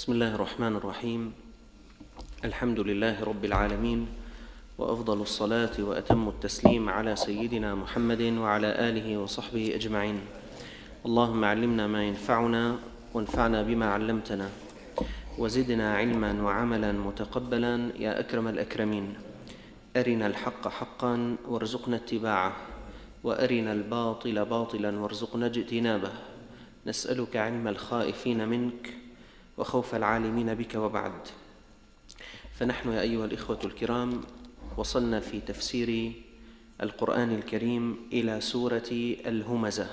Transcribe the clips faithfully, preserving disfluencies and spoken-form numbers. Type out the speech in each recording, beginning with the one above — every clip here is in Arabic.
بسم الله الرحمن الرحيم. الحمد لله رب العالمين، وأفضل الصلاة وأتم التسليم على سيدنا محمد وعلى آله وصحبه أجمعين. اللهم علمنا ما ينفعنا وانفعنا بما علمتنا، وزدنا علما وعملا متقبلا يا أكرم الأكرمين. أرنا الحق حقا وارزقنا اتباعه، وأرنا الباطل باطلا وارزقنا اجتنابه. نسألك علم الخائفين منك وخوف العالمين بك، وبعد. فنحن يا أيها الإخوة الكرام وصلنا في تفسير القرآن الكريم إلى سورة الهمزة،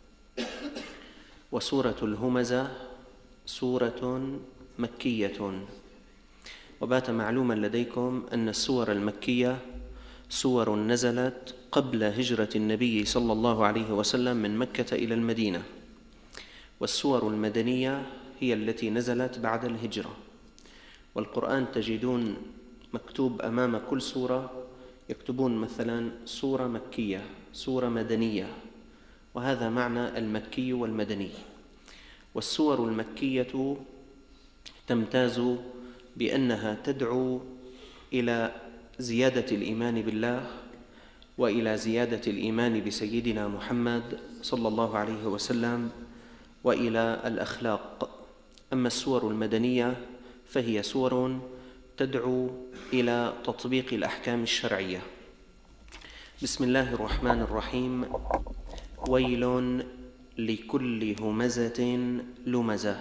وسورة الهمزة سورة مكية، وبات معلوما لديكم أن السور المكية سور نزلت قبل هجرة النبي صلى الله عليه وسلم من مكة إلى المدينة، والسور المدنية هي التي نزلت بعد الهجرة. والقرآن تجدون مكتوب أمام كل سورة، يكتبون مثلا سورة مكية، سورة مدنية، وهذا معنى المكي والمدني. والسور المكية تمتاز بأنها تدعو إلى زيادة الإيمان بالله، وإلى زيادة الإيمان بسيدنا محمد صلى الله عليه وسلم، وإلى الأخلاق. أما السور المدنية فهي سور تدعو إلى تطبيق الأحكام الشرعية. بسم الله الرحمن الرحيم. ويل لكل همزة لمزة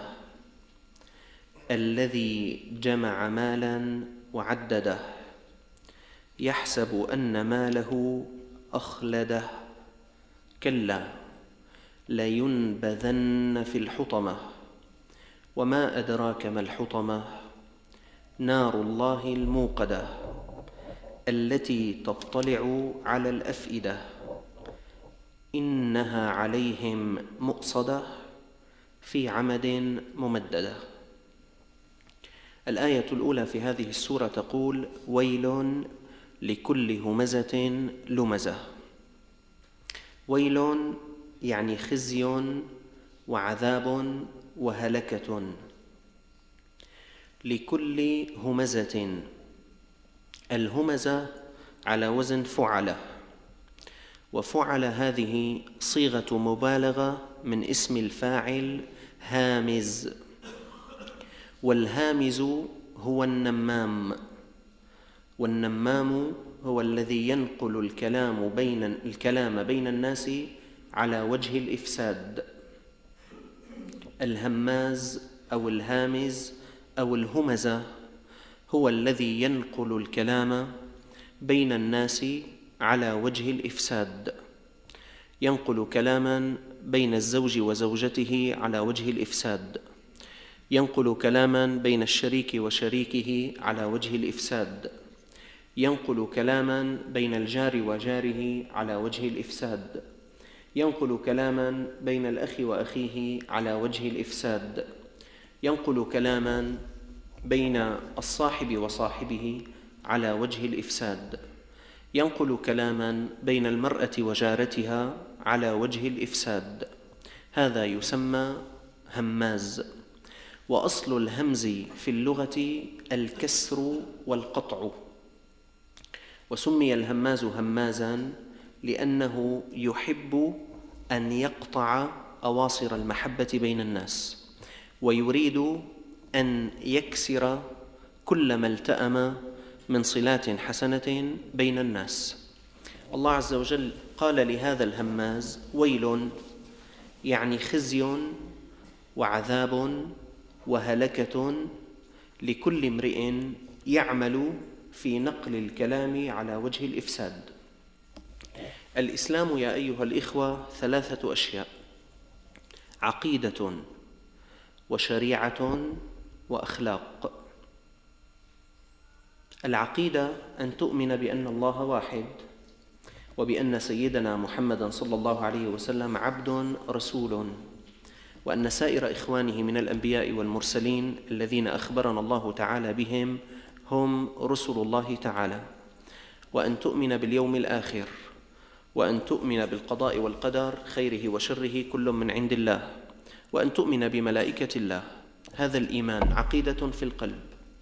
الذي جمع مالا وعدده يحسب أن ماله أخلده كلا لينبذن في الحطمة وما أدراك ما الحطمة نار الله الموقدة التي تطلع على الأفئدة إنها عليهم مؤصدة في عمد ممددة. الآية الأولى في هذه السورة تقول: ويل لكل همزة لمزة. ويل يعني خزي وعذاب وهلكة. لكل همزة، الهمزة على وزن فعلة، وفعل هذه صيغة مبالغة من اسم الفاعل هامز، والهامز هو النمام، والنمام هو الذي ينقل الكلام بين الكلام بين الناس على وجه الإفساد. الهماز أو الهامز أو الهمزة هو الذي ينقل الكلام بين الناس على وجه الإفساد، ينقل كلاما بين الزوج وزوجته على وجه الإفساد، ينقل كلاما بين الشريك وشريكه على وجه الإفساد، ينقل كلاما بين الجار وجاره على وجه الإفساد، ينقل كلاما بين الأخ وأخيه على وجه الإفساد، ينقل كلاما بين الصاحب وصاحبه على وجه الإفساد، ينقل كلاما بين المرأة وجارتها على وجه الإفساد. هذا يسمى هماز. وأصل الهمز في اللغة الكسر والقطع، وسمي الهماز همازا لأنه يحب أن يقطع أواصر المحبة بين الناس، ويريد أن يكسر كل ما التأم من صلات حسنة بين الناس. الله عز وجل قال لهذا الهماز: ويل، يعني خزي وعذاب وهلكة لكل امرئ يعمل في نقل الكلام على وجه الإفساد. الإسلام يا أيها الإخوة ثلاثة أشياء: عقيدة وشريعة وأخلاق. العقيدة أن تؤمن بأن الله واحد، وبأن سيدنا محمدا صلى الله عليه وسلم عبد رسول، وأن سائر إخوانه من الأنبياء والمرسلين الذين أخبرنا الله تعالى بهم هم رسل الله تعالى، وأن تؤمن باليوم الآخر، وأن تؤمن بالقضاء والقدر خيره وشره كل من عند الله، وأن تؤمن بملائكة الله. هذا الإيمان عقيدة في القلب.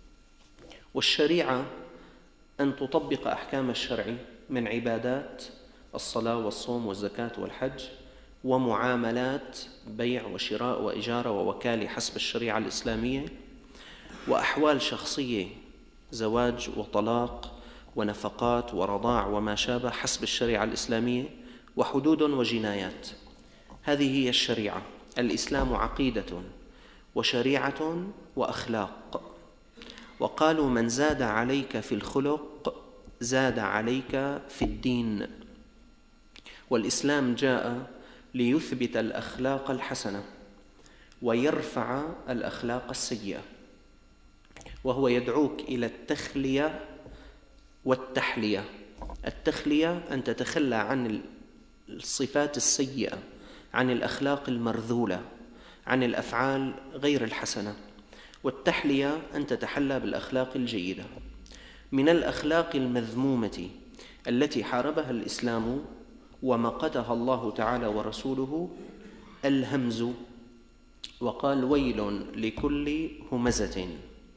والشريعة أن تطبق أحكام الشرع من عبادات الصلاة والصوم والزكاة والحج، ومعاملات بيع وشراء وإجارة ووكالة حسب الشريعة الإسلامية، وأحوال شخصية زواج وطلاق ونفقات ورضاع وما شابه حسب الشريعة الإسلامية، وحدود وجنايات. هذه هي الشريعة. الإسلام عقيدة وشريعة وأخلاق. وقالوا من زاد عليك في الخلق زاد عليك في الدين. والإسلام جاء ليثبت الأخلاق الحسنة ويرفع الأخلاق السيئة، وهو يدعوك إلى التخلية والتحلية. التخلية أن تتخلى عن الصفات السيئة، عن الأخلاق المرذولة، عن الأفعال غير الحسنة. والتحلية أن تتحلى بالأخلاق الجيدة. من الأخلاق المذمومة التي حاربها الإسلام ومقتها الله تعالى ورسوله الهمز، وقال ويل لكل همزة.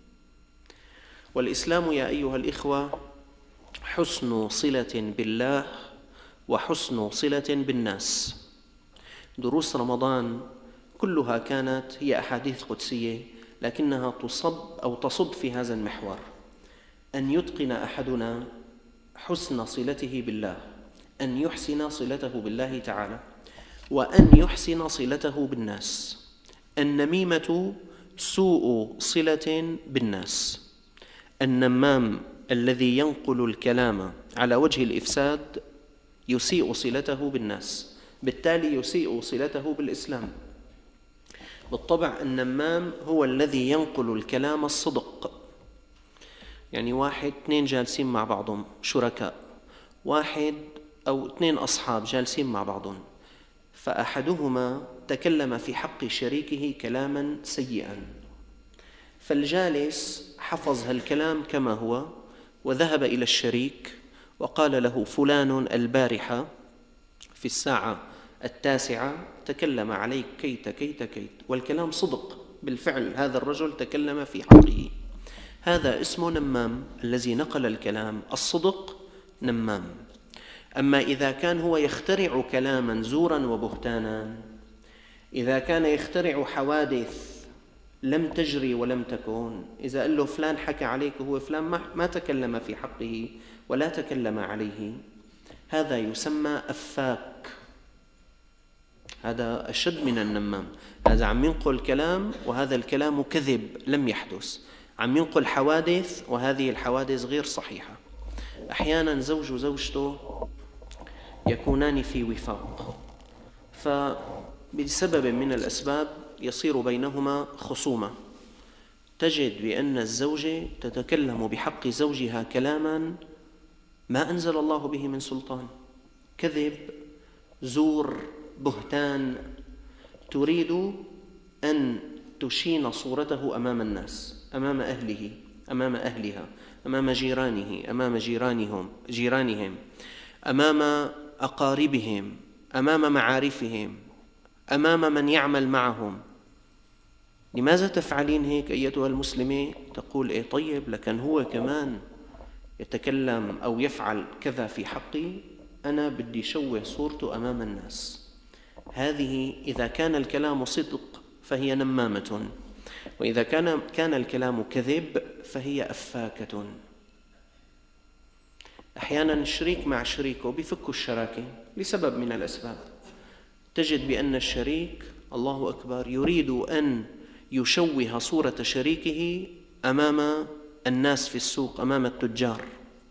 والإسلام يا أيها الإخوة حسن صلة بالله وحسن صلة بالناس. دروس رمضان كلها كانت هي أحاديث قدسية، لكنها تصب أو تصب في هذا المحور: أن يتقن أحدنا حسن صلته بالله، أن يحسن صلته بالله تعالى، وأن يحسن صلته بالناس. النميمة سوء صلة بالناس. النمام الذي ينقل الكلام على وجه الإفساد يسيء صلته بالناس، بالتالي يسيء صلته بالإسلام. بالطبع النمام هو الذي ينقل الكلام الصدق. يعني واحد اثنين جالسين مع بعضهم شركاء، واحد أو اثنين أصحاب جالسين مع بعضهم، فأحدهما تكلم في حق شريكه كلاما سيئا، فالجالس حفظ هالكلام كما هو وذهب إلى الشريك وقال له فلان البارحة في الساعة التاسعة تكلم عليك كيت كيت كيت، والكلام صدق، بالفعل هذا الرجل تكلم في حقه. هذا اسمه نمام، الذي نقل الكلام الصدق نمام. أما إذا كان هو يخترع كلاما زورا وبهتانا، إذا كان يخترع حوادث لم تجري ولم تكن، إذا قال له فلان حكى عليك وهو فلان ما تكلم في حقه ولا تكلم عليه، هذا يسمى أفاك. هذا أشد من النمام. هذا عم ينقل كلام وهذا الكلام كذب لم يحدث، عم ينقل حوادث وهذه الحوادث غير صحيحة. أحيانا زوج وزوجته يكونان في وفاق، فبسبب من الأسباب يصير بينهما خصومة، تجد بأن الزوجة تتكلم بحق زوجها كلاما ما أنزل الله به من سلطان، كذب، زور، بهتان، تريد أن تشين صورته أمام الناس، أمام أهله، أمام أهلها، أمام جيرانه، أمام جيرانهم جيرانهم أمام أقاربهم، أمام معارفهم، أمام من يعمل معهم. لماذا تفعلين هيك أيتها المسلمة؟ تقول إيه طيب، لكن هو كمان يتكلم أو يفعل كذا في حقي، أنا بدي شوه صورته أمام الناس. هذه إذا كان الكلام صدق فهي نمامة، وإذا كان كان الكلام كذب فهي أفاكة. أحيانا شريك مع شريكه بيفكوا الشراكة لسبب من الأسباب، تجد بأن الشريك الله أكبر يريد أن يشوه صورة شريكه أمام الناس في السوق، أمام التجار.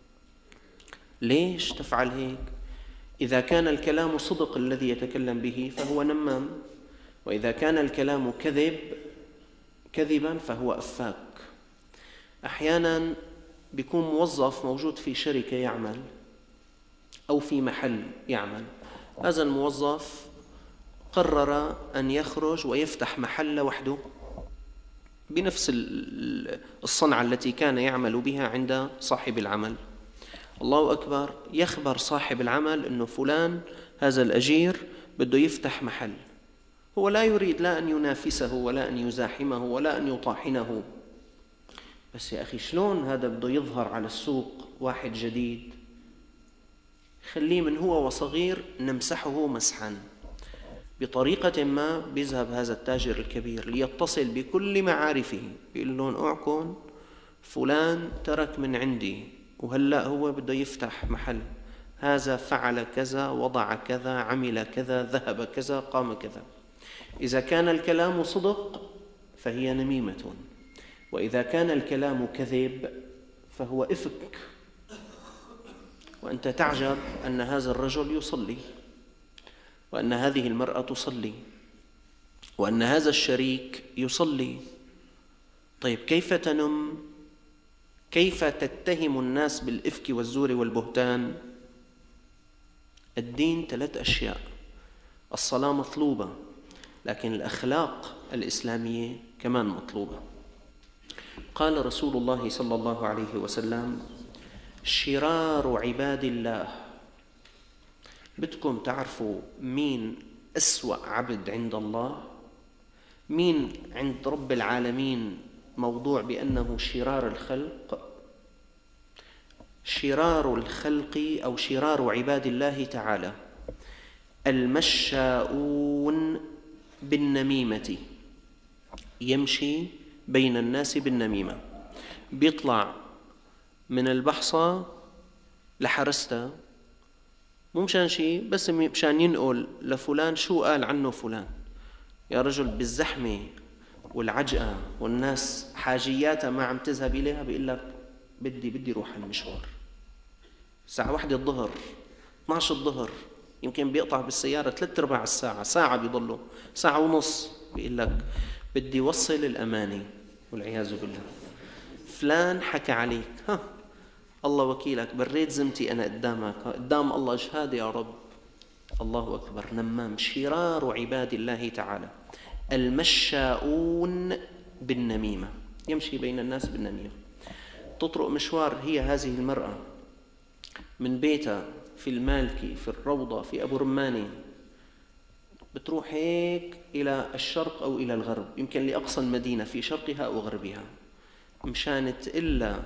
ليش تفعل هيك؟ إذا كان الكلام صدق الذي يتكلم به فهو نمام، وإذا كان الكلام كذب كذبا فهو أفاك. أحيانا بيكون موظف موجود في شركة يعمل أو في محل يعمل، هذا الموظف قرر أن يخرج ويفتح محل وحده بنفس الصنعة التي كان يعمل بها عند صاحب العمل. الله أكبر، يخبر صاحب العمل أنه فلان هذا الأجير بده يفتح محل، هو لا يريد لا أن ينافسه ولا أن يزاحمه ولا أن يطاحنه، بس يا أخي شلون هذا بده يظهر على السوق واحد جديد؟ خليه من هو وصغير نمسحه مسحا بطريقة ما. بيذهب هذا التاجر الكبير ليتصل بكل معارفه، بيقول لهم اوعكم فلان ترك من عندي وهلأ هو بده يفتح محل، هذا فعل كذا، وضع كذا، عمل كذا، ذهب كذا، قام كذا. إذا كان الكلام صدق فهي نميمة، وإذا كان الكلام كذب فهو إفك. وأنت تعجب أن هذا الرجل يصلي، وأن هذه المرأة تصلي، وأن هذا الشريك يصلي. طيب كيف تنم؟ كيف تتهم الناس بالإفك والزور والبهتان؟ الدين ثلاث أشياء: الصلاة مطلوبة، لكن الأخلاق الإسلامية كمان مطلوبة. قال رسول الله صلى الله عليه وسلم: شرار عباد الله. بدكم تعرفوا مين أسوأ عبد عند الله؟ مين عند رب العالمين موضوع بأنه شرار الخلق؟ شرار الخلق أو شرار عباد الله تعالى المشاؤون بالنميمة، يمشي بين الناس بالنميمة، بيطلع من البحصة لحرستها مو مشان شيء، بس مشان ينقل لفلان شو قال عنه فلان. يا رجل بالزحمة والعجقة والناس حاجياتها ما عم تذهب إليها، بيقول لك بدي بدي روح المشوار الساعة واحدة الظهر، اثني عشر الظهر، يمكن بيقطع بالسيارة ثلاث أرباع الساعة، ساعة بيضله، ساعة ونص، بيقول لك بدي وصل الأماني والعياذ بالله. فلان حكى عليك، ها الله وكيلك، بريت زمتي أنا قدامك، قدام الله شهادة يا رب. الله أكبر. نمام. شرار عباد الله تعالى المشاؤون بالنميمة، يمشي بين الناس بالنميمة. تطرق مشوار هي هذه المرأة من بيتها في المالكي، في الروضة، في أبو رماني، بتروح هيك إلى الشرق أو إلى الغرب، يمكن لأقصى المدينة في شرقها أو غربها، مشانت إلا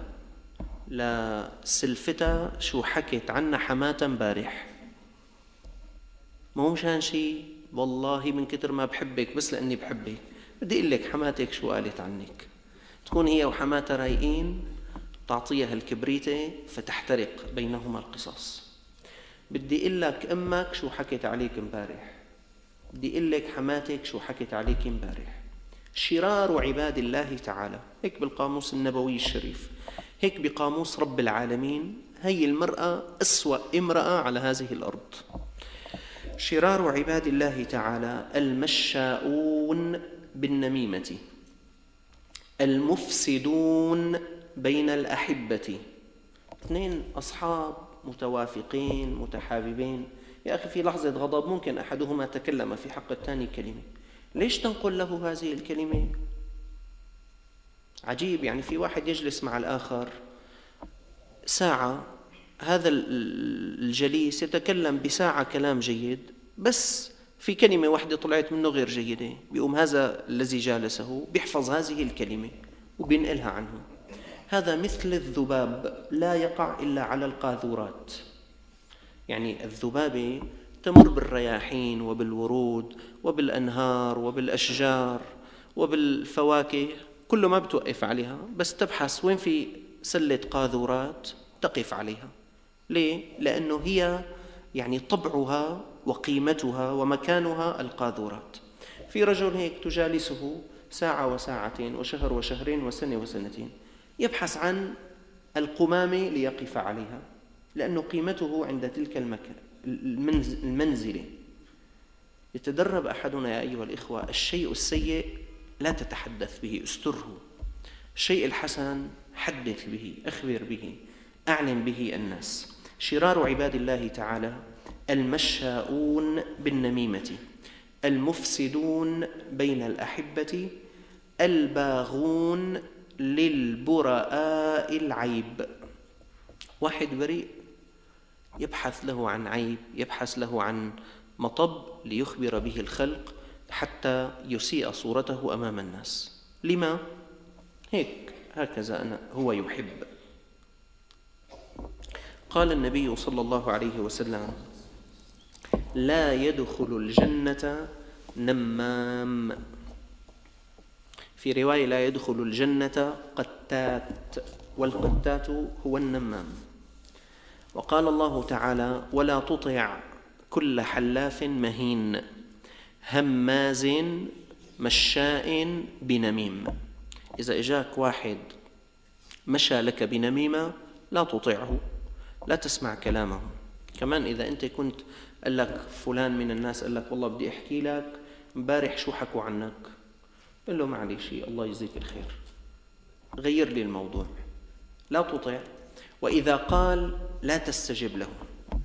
لسلفتها شو حكت عنا حماتها مبارح. ما هو مشان شيء، والله من كتر ما بحبك، بس لأني بحبك بدي أقول لك حماتك شو قالت عنك. تكون هي وحماتها رايقين، تعطيها الكبريتة فتحترق بينهما القصص. بدي أقول لك أمك شو حكت عليك مبارح، بدي أقول لك حماتك شو حكت عليك مبارح. شرار عباد الله تعالى، هيك بالقاموس النبوي الشريف، هيك بقاموس رب العالمين. هي المرأة أسوأ امرأة على هذه الأرض. شرار عباد الله تعالى المشاؤون بالنميمة المفسدون بين الأحبة. اثنين أصحاب متوافقين متحاببين، يا أخي في لحظة غضب ممكن أحدهما تكلم في حق الثاني كلمة، ليش تنقل له هذه الكلمة؟ عجيب. يعني في واحد يجلس مع الآخر ساعة، هذا الجليس يتكلم بساعة كلام جيد، بس في كلمة واحدة طلعت منه غير جيدة، بيقوم هذا الذي جالسه بيحفظ هذه الكلمة وبينقلها عنه. هذا مثل الذباب لا يقع إلا على القاذورات. يعني الذبابة تمر بالرياحين وبالورود وبالأنهار وبالأشجار وبالفواكه، كله ما بتوقف عليها، بس تبحث وين في سلة قاذورات تقف عليها. ليه؟ لأنه هي يعني طبعها وقيمتها ومكانها القاذورات. في رجل هيك تجالسه ساعة وساعتين وشهر وشهرين وسنة وسنتين، يبحث عن القمامة ليقف عليها، لأنه قيمته عند تلك المكان المنزلة. يتدرب أحدنا يا أيها الإخوة، الشيء السيء لا تتحدث به، استره. الشيء الحسن حدث به، أخبر به، أعلم به الناس. شرار عباد الله تعالى المشاؤون بالنميمة المفسدون بين الأحبة الباغون للبراء العيب. واحد بريء يبحث له عن عيب، يبحث له عن مطب ليخبر به الخلق. حتى يسيء صورته أمام الناس. لما؟ هيك هكذا أنا هو يحب. قال النبي صلى الله عليه وسلم: لا يدخل الجنة نمام. في رواية: لا يدخل الجنة قتات، والقتات هو النمام. وقال الله تعالى: ولا تطع كل حلاف مهين هماز مشاء بنميم. إذا إجاك واحد مشى لك بنميمة لا تطيعه، لا تسمع كلامه. كمان إذا أنت كنت قال لك فلان من الناس قال لك والله بدي أحكي لك امبارح شو حكوا عنك، قل له معلش الله يجزيك الخير، غير لي الموضوع، لا تطيع. وإذا قال لا تستجب له.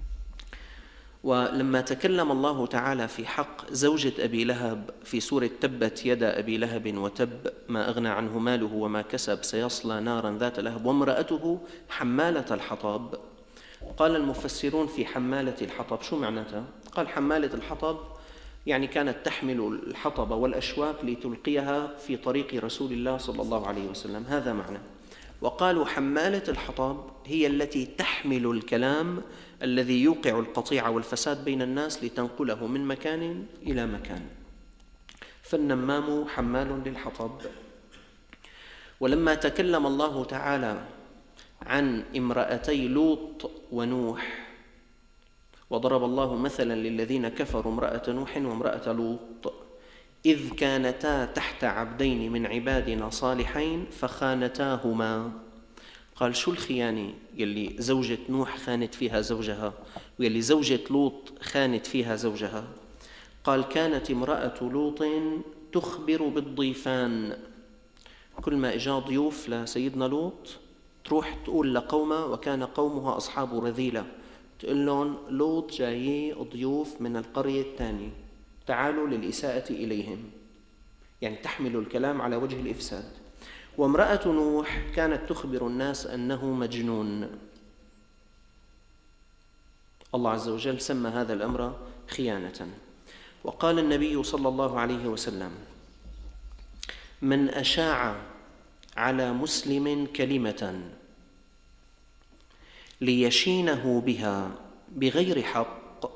ولما تكلم الله تعالى في حق زوجة أبي لهب في سورة تبت يدا أبي لهب وتب ما أغنى عنه ماله وما كسب سيصلى نارا ذات لهب وامرأته حمالة الحطب، قال المفسرون في حمالة الحطب شو معناتها؟ قال حمالة الحطب يعني كانت تحمل الحطب والأشواك لتلقيها في طريق رسول الله صلى الله عليه وسلم، هذا معنى. وقالوا حمالة الحطب هي التي تحمل الكلام الذي يوقع القطيعة والفساد بين الناس لتنقله من مكان إلى مكان، فالنمام حمال للحطب. ولما تكلم الله تعالى عن امرأتي لوط ونوح وضرب الله مثلا للذين كفروا امرأة نوح وامرأة لوط إذ كانتا تحت عبدين من عبادنا صالحين فخانتاهما. قال شو الخيانة يلي زوجة نوح خانت فيها زوجها ويلي زوجة لوط خانت فيها زوجها؟ قال كانت امرأة لوط تخبر بالضيفان، كل ما إجا ضيوف لسيدنا لوط تروح تقول لقومها، وكان قومها أصحاب رذيلة، تقول لهم لوط جاي ضيوف من القرية الثانية تعالوا للإساءة إليهم، يعني تحمل الكلام على وجه الإفساد. وامرأة نوح كانت تخبر الناس أنه مجنون. الله عز وجل سمى هذا الأمر خيانة. وقال النبي صلى الله عليه وسلم: من أشاع على مسلم كلمة ليشينه بها بغير حق،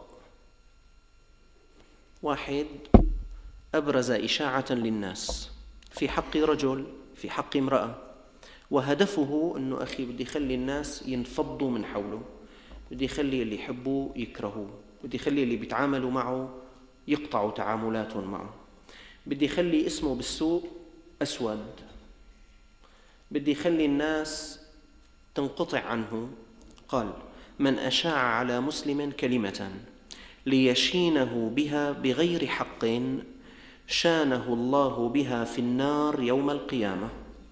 واحد أبرز إشاعة للناس في حق رجل في حق امرأة، وهدفه أنه أخي بدي يخلي الناس ينفضوا من حوله، بدي يخلي اللي يحبوه يكرهوه، بدي يخلي اللي بيتعاملوا معه يقطعوا تعاملاتهم معه، بدي يخلي اسمه بالسوق أسود، بدي يخلي الناس تنقطع عنه. قال: من أشاع على مسلم كلمة ليشينه بها بغير حق شانه الله بها في النار يوم القيامة.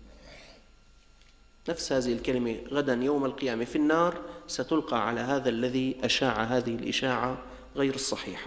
نفس هذه الكلمة غدا يوم القيامة في النار ستلقى على هذا الذي أشاع هذه الإشاعة غير الصحيحة.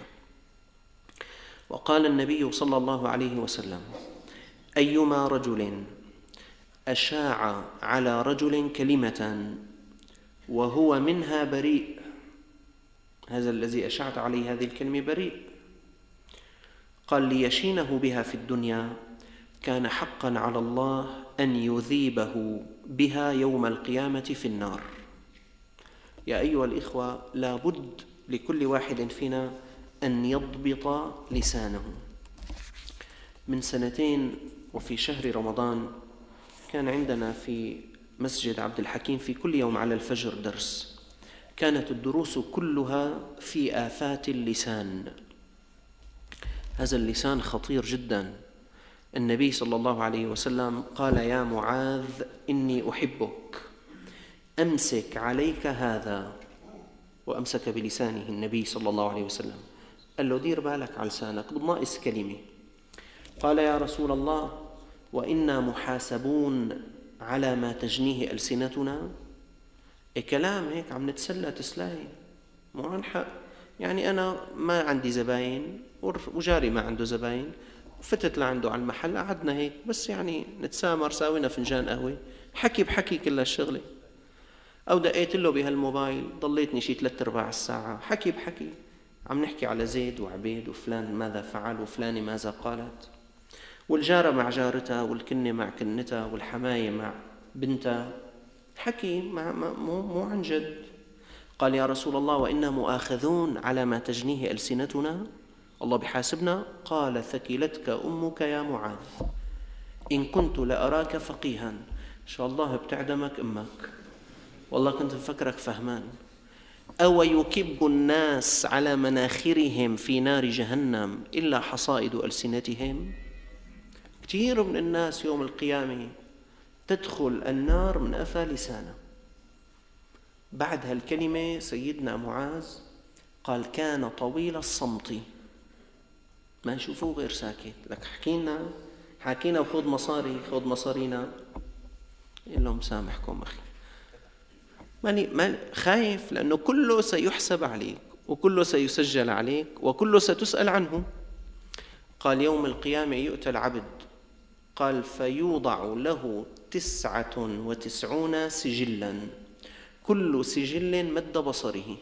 وقال النبي صلى الله عليه وسلم: أيما رجل أشاع على رجل كلمة وهو منها بريء، هذا الذي أشعت عليه هذه الكلمة بريء، قال ليشينه بها في الدنيا، كان حقا على الله أن يذيبه بها يوم القيامة في النار. يا أيها الإخوة، لا بد لكل واحد فينا أن يضبط لسانه. من سنتين وفي شهر رمضان كان عندنا في مسجد عبد الحكيم في كل يوم على الفجر درس، كانت الدروس كلها في آفات اللسان. هذا اللسان خطير جدا. النبي صلى الله عليه وسلم قال: يا معاذ إني أحبك، أمسك عليك هذا، وأمسك بلسانه النبي صلى الله عليه وسلم، قال له دير بالك على لسانك بناقص كلمة. قال: يا رسول الله وإنا محاسبون على ما تجنيه ألسنتنا. إيه كلام هيك عم نتسلى تسلاي، مو عن حق. يعني أنا ما عندي زباين وجاري ما عنده زباين، فتت لعنده على المحل قعدنا هيك بس يعني نتسامر، ساوينا فنجان قهوة، حكي بحكي كل الشغلة، أو دقيت له بهالموبايل ضليتني شي ثلاث أرباع الساعة حكي بحكي. عم نحكي على زيد وعبيد وفلان ماذا فعل وفلانة ماذا قالت، والجارة مع جارتها والكنة مع كنتها والحماية مع بنتها، حكي مع مو, مو عن جد. قال يا رسول الله وإنا مؤاخذون على ما تجنيه ألسنتنا، الله بحاسبنا؟ قال ثكلتك أمك يا معاذ إن كنت لأراك فقيها. إن شاء الله بتعدمك أمك، والله كنت مفكرك فهمان. أو يكب الناس على مناخرهم في نار جهنم إلا حصائد ألسنتهم. كثير من الناس يوم القيامة تدخل النار من أفى لسانه. بعد هالكلمة سيدنا معاذ قال كان طويل الصمت، ما يشوفوه غير ساكت. لك حكينا حكينا وخذ مصاري، خذ مصارينا. قال لهم سامحكم أخي، ماني ماني خايف، لأنه كله سيحسب عليك وكله سيسجل عليك وكله ستسأل عنه. قال يوم القيامة يؤتى العبد، قال فيوضع له تسعة وتسعون سجلا، كل سجل مد بصره.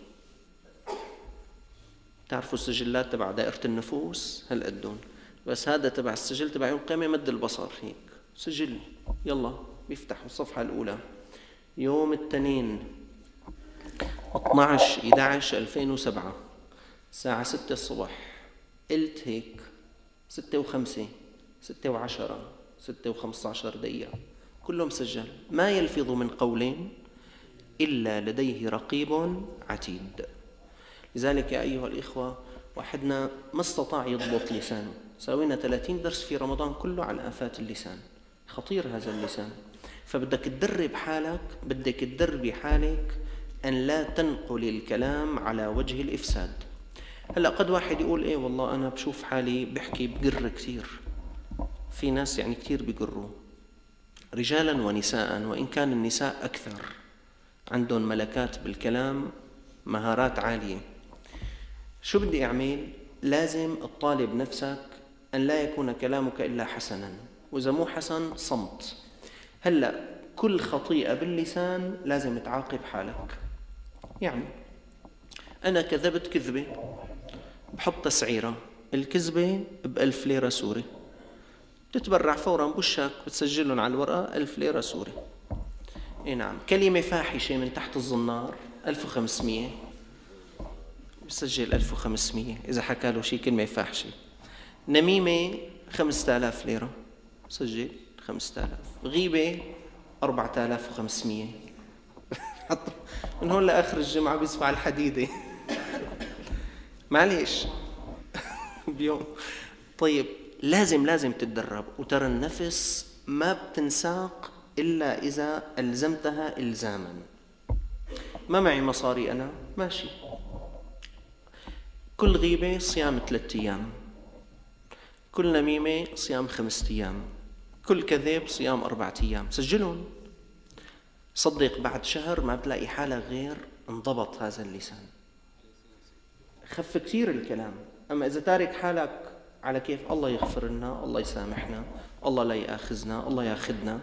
تعرفوا السجلات تبع دائرة النفوس هل قدون، بس هذا تبع السجل تبع يوم القيامة مد البصر هيك سجل. يلا بيفتحوا الصفحة الأولى يوم الاثنين اثني عشر إحدى عشر ألفين وسبعة الساعة ستة الصبح. قلت هيك ستة وخمسة ستة وعشرة ستة وخمسة عشر دقيقة كله مسجل. ما يلفظ من قول إلا لديه رقيب عتيد. لذلك يا أيها الإخوة واحدنا ما استطاع يضبط لسانه. سوينا ثلاثين درس في رمضان كله عن آفات اللسان، خطير هذا اللسان. فبدك تدرب حالك، بدك تدربي حالك أن لا تنقل الكلام على وجه الإفساد. هلأ قد واحد يقول إيه والله أنا بشوف حالي بحكي بقر كثير. في ناس يعني كثير بقروا، رجالا ونساء، وإن كان النساء أكثر عندهم ملكات بالكلام، مهارات عالية. شو بدي أعمل؟ لازم تطالب نفسك أن لا يكون كلامك إلا حسنا، وإذا مو حسن صمت. هلأ كل خطيئة باللسان لازم تعاقب حالك. يعني أنا كذبت كذبة بحط تسعيرة، الكذبة بألف ليرة سوري، تتبرع فورا بوشك بتسجلهم على الورقة ألف ليرة سوري. إيه نعم. كلمة فاحشة من تحت الزنار ألف وخمسمية، بسجل ألف وخمسمية إذا حكى له شيء كلمة فاحشة. نميمة خمسة آلاف ليرة، سجل خمسة آلاف. غيبة أربعة آلاف وخمسمية. من هون لآخر الجمعة بيصفع الحديدة. معليش بيوم. طيب لازم لازم تتدرب. وترى النفس ما بتنساق إلا إذا ألزمتها إلزاما. ما معي مصاري أنا ماشي، كل غيبة صيام ثلاثة أيام، كل نميمة صيام خمسة أيام، كل كذب صيام أربعة أيام، سجلون. صدق بعد شهر ما بتلاقي حالك غير انضبط هذا اللسان، خف كثير الكلام. أما إذا تارك حالك على كيف الله يغفر لنا، الله يسامحنا، الله لا يأخذنا، الله يأخذنا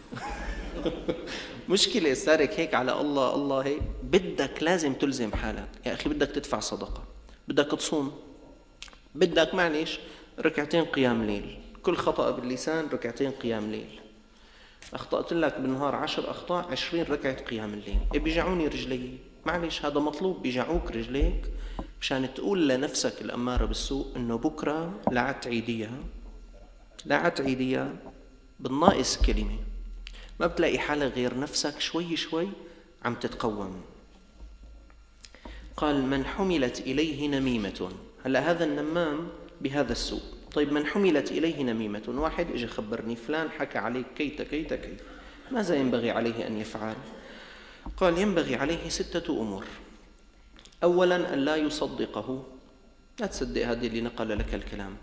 مشكلة تارك هيك على الله الله هيك. بدك لازم تلزم حالك يا أخي، بدك تدفع صدقة، بدك تصوم، بدك معلش ركعتين قيام ليل، كل خطأ باللسان ركعتين قيام ليل. أخطأت لك بالنهار عشر أخطاء، عشرين ركعة قيام الليل. إيه بيجعوني رجلي، معلش هذا مطلوب، بيجعوك رجليك مشان تقول لنفسك الأمارة بالسوء إنه بكرة لا تعيديها، لا تعيديها بالناقص كلمة. ما بتلاقي حالك غير نفسك شوي شوي عم تتقوم. قال من حملت إليه نميمة. هلأ هذا النمام بهذا السوء. طيب من حملت إليه نميمة، واحد إجي خبرني فلان حكى عليك كيت كيت كيت، ماذا ينبغي عليه أن يفعل؟ قال ينبغي عليه ستة أمور. أولا أن لا يصدقه، لا تصدق هذه اللي نقل لك الكلام.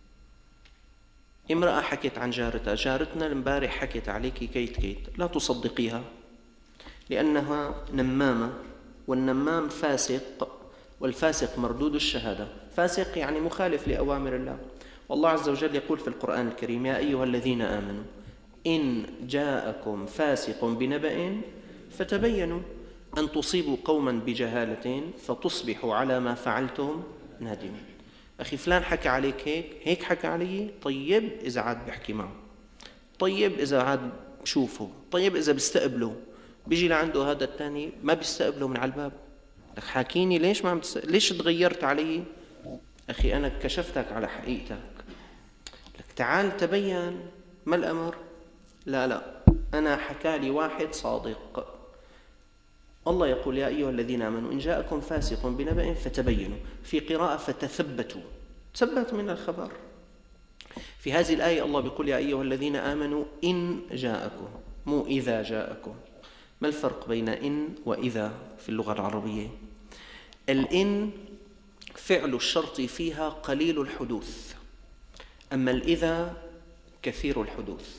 امرأة حكت عن جارتها، جارتنا البارح حكت عليك كيت كيت، لا تصدقيها لأنها نمامة، والنمام فاسق، والفاسق مردود الشهادة. فاسق يعني مخالف لأوامر الله. والله عز وجل يقول في القرآن الكريم يا أيها الذين آمنوا إن جاءكم فاسق بنبأ فتبينوا أن تصيبوا قوما بجهالة فتصبحوا على ما فعلتم نادمون. أخي فلان حكى عليك هيك هيك حكى علي، طيب إذا عاد بحكي معه، طيب إذا عاد بشوفه، طيب إذا بيستقبله. بيجي لعنده هذا الثاني ما بيستقبله من على الباب، لك حاكيني ليش ما عم تست... ليش تغيرت علي؟ أخي أنا كشفتك على حقيقتك، لك تعال تبين. ما الأمر؟ لا لا أنا حكى لي واحد صادق. الله يقول يا أيها الذين آمنوا إن جاءكم فاسق بنبأ فتبينوا، في قراءة فتثبتوا، تثبت من الخبر. في هذه الآية الله بيقول يا أيها الذين آمنوا إن جاءكم، مو إذا جاءكم. ما الفرق بين إن وإذا في اللغة العربية؟ الإن فعل الشرط فيها قليل الحدوث، أما الإذا كثير الحدوث.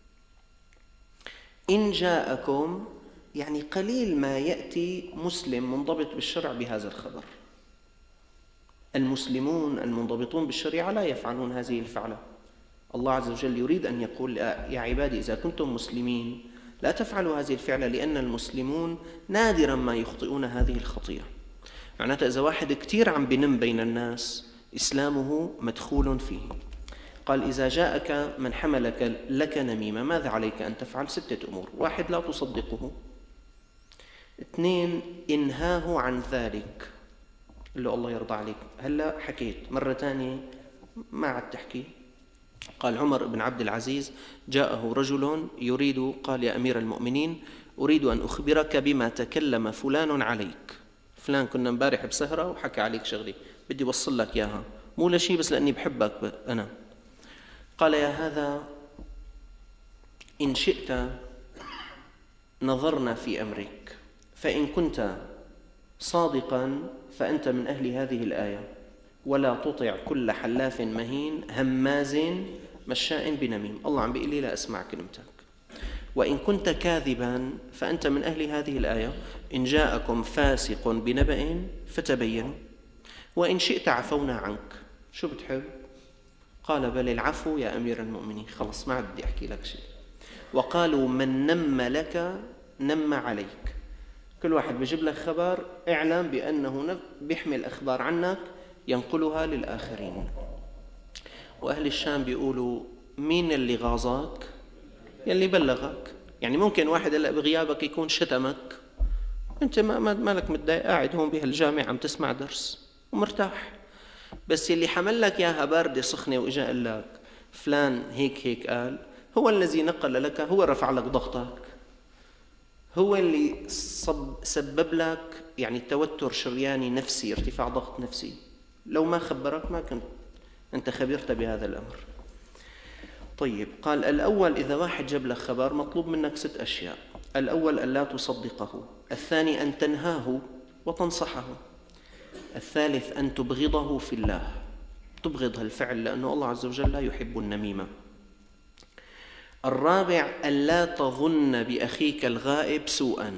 إن جاءكم يعني قليل ما يأتي مسلم منضبط بالشرع بهذا الخبر. المسلمون المنضبطون بالشريعة لا يفعلون هذه الفعلة. الله عز وجل يريد أن يقول يا عبادي إذا كنتم مسلمين لا تفعلوا هذه الفعلة، لأن المسلمون نادرا ما يخطئون هذه الخطيئة. معناتها إذا واحد كتير عم بنم بين الناس إسلامه مدخول فيه. قال إذا جاءك من حملك لك نميمة ماذا عليك أن تفعل؟ ستة أمور. واحد لا تصدقه. اثنين إنهاه عن ذلك، قل له الله يرضى عليك هلأ حكيت، مرة تانية ما عاد تحكي. قال عمر بن عبد العزيز جاءه رجل يريد، قال يا أمير المؤمنين أريد أن أخبرك بما تكلم فلان عليك. فلان كنا مبارح بسهرة وحكى عليك شغلي، بدي وصل لك إياها، مو لشي بس لأني بحبك أنا. قال يا هذا إن شئت نظرنا في أمرك، فإن كنت صادقا فأنت من أهل هذه الآية، ولا تطع كل حلاف مهين هماز مشاء بنميم. الله عم بيقول لي لا أسمع كلمتك. وإن كنت كاذبا فأنت من أهل هذه الآية، إن جاءكم فاسق بنبأ فتبينوا، وإن شئت عفونا عنك. شو بتحب؟ قال بل العفو يا أمير المؤمنين، خلص ما عاد بدي أحكي لك شيء. وقالوا من نم لك نم عليك، كل واحد بيجيب لك خبر اعلم بأنه بيحمل أخبار عنك ينقلها للآخرين. وأهل الشام بيقولوا مين اللي غاظك؟ يلي بلغك. يعني ممكن واحد هلا بغيابك يكون شتمك، انت ما مالك متضايق، قاعد هون بهالجامع عم تسمع درس ومرتاح، بس يلي حمل لك اياها باردة سخنة واجا قال لك فلان هيك هيك قال، هو الذي نقل لك، هو رفع لك ضغطك، هو اللي صب سبب لك يعني توتر شرياني نفسي، ارتفاع ضغط نفسي. لو ما خبرك ما كنت أنت خبرت بهذا الأمر. طيب قال الأول إذا واحد جاب لك خبر مطلوب منك ست أشياء. الأول أن لا تصدقه، الثاني أن تنهاه وتنصحه، الثالث أن تبغضه في الله، تبغض هالفعل لأنه الله عز وجل لا يحب النميمة. الرابع أن لا تظن بأخيك الغائب سوءا،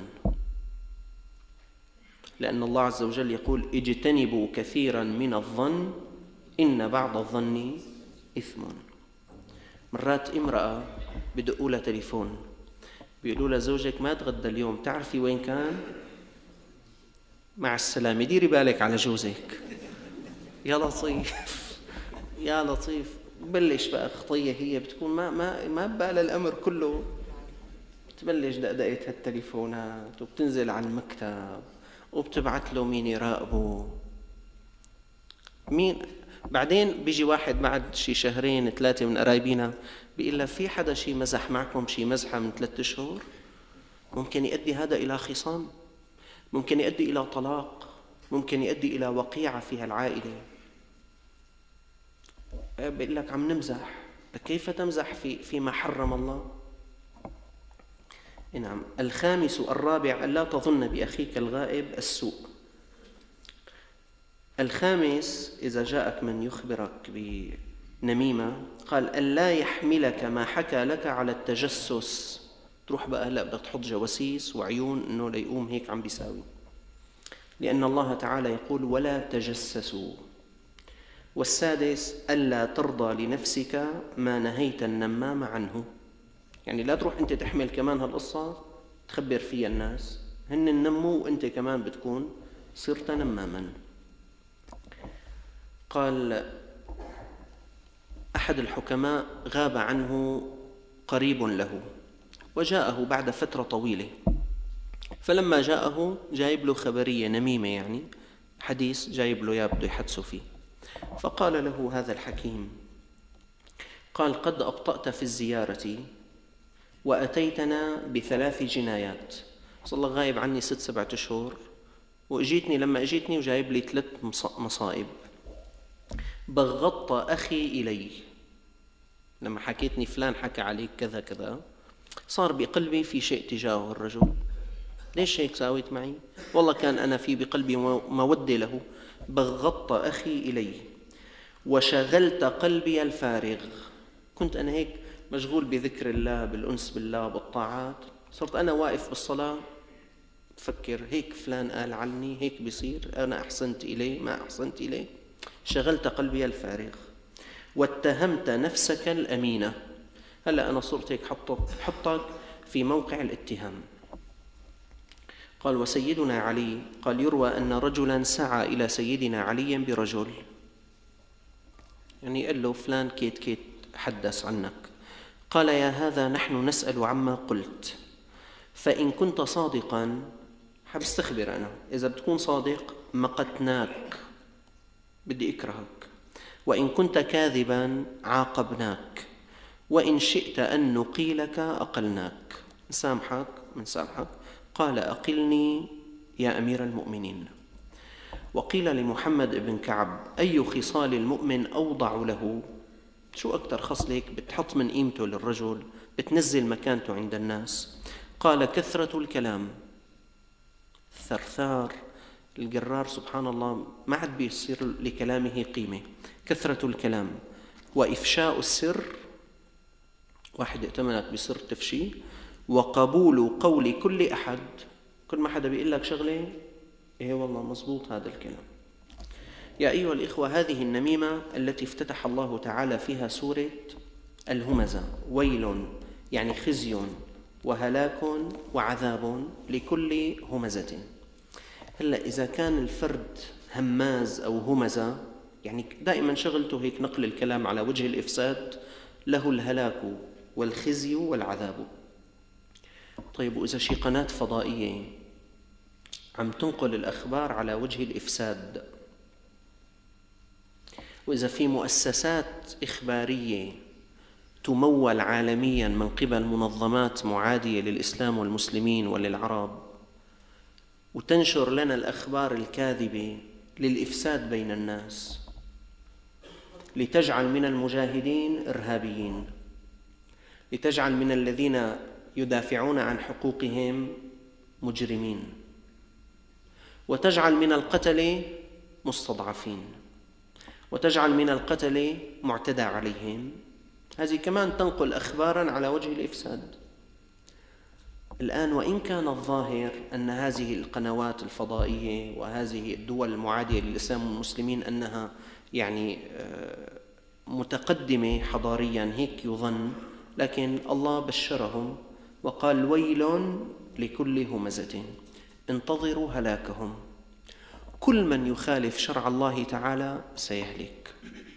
لأن الله عز وجل يقول اجتنبوا كثيرا من الظن إن بعض الظن إثم. مرات امرأة بدقوا لها تليفون بيقولوا لها زوجك ما تغدى اليوم، تعرفي وين كان؟ مع السلامة، ديري بالك على جوزك. يا لطيف يا لطيف، بلش بقى خطية، هي بتكون ما ما ما ببالها الأمر كله، بتبلش دقدقة هالتليفونات وبتنزل على المكتب وبتبعت له مين يراقبه مين. بعدين بيجي واحد بعد شي شهرين ثلاثة من قرايبينا بيقول له في حدا شي مزح معكم شي مزحة من ثلاثة أشهر، ممكن يؤدي هذا إلى خصام، ممكن يؤدي إلى طلاق، ممكن يؤدي إلى وقيعة في العائلة. بيقول لك عم نمزح، كيف تمزح في فيما حرم الله؟ نعم. الخامس الرابع ألا تظن بأخيك الغائب السوء. الخامس إذا جاءك من يخبرك بنميمة قال ألا يحملك ما حكى لك على التجسس، تروح بقى هلأ بدك تحط جواسيس وعيون إنه ليقوم هيك عم بيساوي، لأن الله تعالى يقول ولا تجسسوا. والسادس ألا ترضى لنفسك ما نهيت النمام عنه، يعني لا تروح أنت تحمل كمان هالقصة تخبر فيها الناس، هن النمو وأنت كمان بتكون صرت نماما. قال: أحد الحكماء غاب عنه قريب له وجاءه بعد فترة طويلة، فلما جاءه جايب له خبرية نميمة، يعني حديث جايب له يا بده يحدثه فيه. فقال له هذا الحكيم، قال: قد أبطأت في الزيارة وأتيتنا بثلاث جنايات. صلى الله غايب عني ست سبعة أشهر، وإجيتني لما إجيتني وجايب لي ثلاث مصائب. بغضت أخي إلي، لما حكيتني فلان حكى عليك كذا كذا، صار بقلبي في شيء تجاهه الرجل. ليش هيك ساويت معي؟ والله كان أنا في بقلبي مودة له. بغضت أخي إلي وشغلت قلبي الفارغ. كنت أنا هيك مشغول بذكر الله، بالأنس بالله، بالطاعات، صرت أنا واقف بالصلاة تفكر هيك فلان قال عني، هيك بيصير، أنا أحسنت إليه ما أحسنت إليه. شغلت قلبي الفارغ. واتهمت نفسك الأمينة. هلأ أنا صرت هيك حطك في موقع الاتهام. قال: وسيدنا علي، قال: يروى أن رجلا سعى إلى سيدنا علي برجل، يعني قال له فلان كيت كيت حدث عنك. قال: يا هذا نحن نسأل عما قلت، فإن كنت صادقا، حبستخبر أنا، إذا بتكون صادق مقتناك، بدي أكرهك، وإن كنت كاذبا عاقبناك، وإن شئت أن نقيلك أقلناك، نسامحك منسامحك. قال: أقلني يا أمير المؤمنين. وقيل لمحمد بن كعب: أي خصال المؤمن أوضع له؟ شو أكثر خصلة بتحط من قيمته للرجل، بتنزل مكانته عند الناس؟ قال: كثرة الكلام. الثرثار الجرار سبحان الله ما عاد بيصير لكلامه قيمة. كثرة الكلام وإفشاء السر، واحد ائتمنك بسر تفشي، وقبول قول كل أحد، كل ما حدا بيقول لك شغلة إيه والله مزبوط هذا الكلام. يا أيها الإخوة، هذه النميمة التي افتتح الله تعالى فيها سورة الهمزة: ويل يعني خزي وهلاك وعذاب لكل همزة. هلأ إذا كان الفرد هماز أو همزة، يعني دائما شغلته هيك نقل الكلام على وجه الإفساد، له الهلاك والخزي والعذاب. طيب، وإذا شي قناة فضائية عم تنقل الأخبار على وجه الإفساد، وإذا في مؤسسات إخبارية تمول عالميا من قبل منظمات معادية للإسلام والمسلمين وللعرب، وتنشر لنا الأخبار الكاذبة للإفساد بين الناس، لتجعل من المجاهدين إرهابيين، لتجعل من الذين يدافعون عن حقوقهم مجرمين، وتجعل من القتلة مستضعفين، وتجعل من القتلة معتدى عليهم، هذه كمان تنقل أخباراً على وجه الإفساد. الآن وإن كان الظاهر أن هذه القنوات الفضائية وهذه الدول المعادية للإسلام والمسلمين أنها يعني متقدمة حضارياً، هيك يظن، لكن الله بشرهم وقال: ويل لكل همزة، انتظروا هلاكهم. كل من يخالف شرع الله تعالى سيهلك.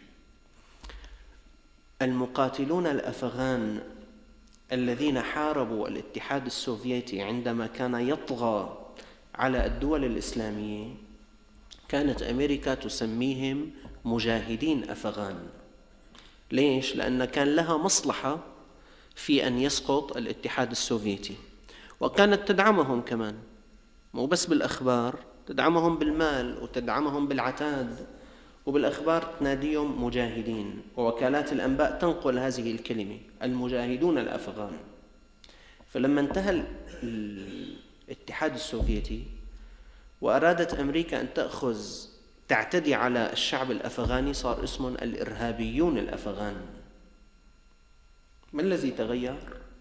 المقاتلون الأفغان الذين حاربوا الاتحاد السوفيتي عندما كان يطغى على الدول الإسلامية، كانت أمريكا تسميهم مجاهدين أفغان. ليش؟ لأن كان لها مصلحة في أن يسقط الاتحاد السوفيتي، وكانت تدعمهم كمان، مو بس بالأخبار، تدعمهم بالمال وتدعمهم بالعتاد، وبالأخبار تناديهم مجاهدين، ووكالات الأنباء تنقل هذه الكلمة: المجاهدون الأفغان. فلما انتهى الاتحاد السوفيتي وأرادت أمريكا أن تأخذ تعتدي على الشعب الأفغاني، صار اسمهم الإرهابيون الأفغان. ما الذي تغير؟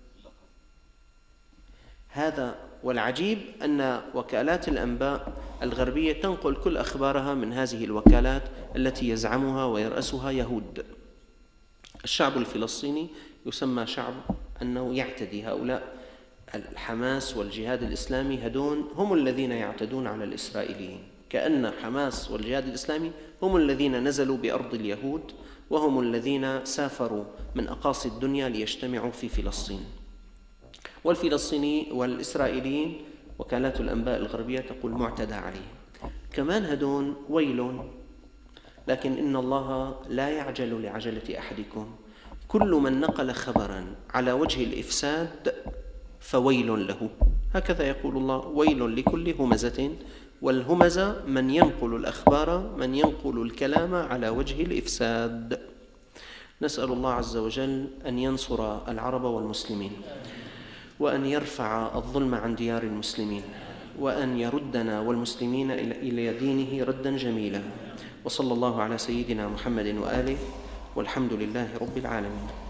هذا. والعجيب أن وكالات الأنباء الغربية تنقل كل أخبارها من هذه الوكالات التي يزعمها ويرأسها يهود. الشعب الفلسطيني يسمى شعب أنه يعتدي، هؤلاء الحماس والجهاد الإسلامي هدون هم الذين يعتدون على الإسرائيليين. كأن حماس والجهاد الإسلامي هم الذين نزلوا بأرض اليهود، وهم الذين سافروا من أقاصي الدنيا ليجتمعوا في فلسطين. والفلسطيني والإسرائيليين وكالات الأنباء الغربية تقول معتدى عليه. كمان هدون ويل، لكن إن الله لا يعجل لعجلة أحدكم، كل من نقل خبرا على وجه الإفساد فويل له، هكذا يقول الله: ويل لكل همزة. والهمزة من ينقل الأخبار، من ينقل الكلام على وجه الإفساد. نسأل الله عز وجل أن ينصر العرب والمسلمين، وأن يرفع الظلم عن ديار المسلمين، وأن يردنا والمسلمين إلى دينه ردا جميلا. وصلى الله على سيدنا محمد وآله، والحمد لله رب العالمين.